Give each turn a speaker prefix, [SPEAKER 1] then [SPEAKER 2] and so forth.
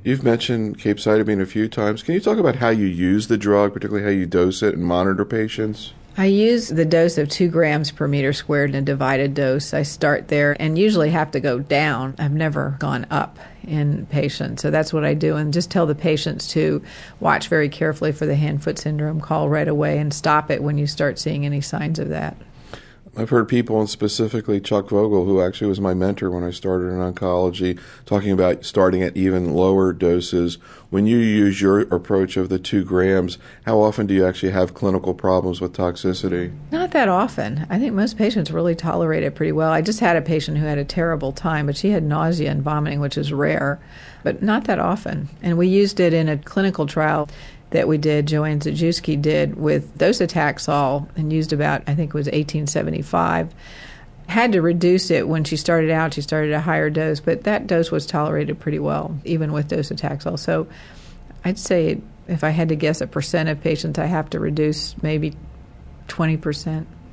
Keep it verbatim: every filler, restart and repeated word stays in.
[SPEAKER 1] You've mentioned capecitabine a few times. Can you talk about how you use the drug, particularly how you dose it and monitor patients?
[SPEAKER 2] I use the dose of two grams per meter squared in a divided dose. I start there and usually have to go down. I've never gone up in patients. So that's what I do, and just tell the patients to watch very carefully for the hand-foot syndrome, call right away, and stop it when you start seeing any signs of that.
[SPEAKER 1] I've heard people, and specifically Chuck Vogel, who actually was my mentor when I started in oncology, talking about starting at even lower doses. When you use your approach of the two grams, how often do you actually have clinical problems with toxicity?
[SPEAKER 2] Not that often. I think most patients really tolerate it pretty well. I just had a patient who had a terrible time, but she had nausea and vomiting, which is rare, but not that often. And we used it in a clinical trial that we did, Joanne Zajewski did, with docetaxel, and used about, I think it was eighteen seventy-five. Had to reduce it when she started out. She started at a higher dose, but that dose was tolerated pretty well, even with docetaxel. So I'd say if I had to guess a percent of patients, I have to reduce maybe twenty percent.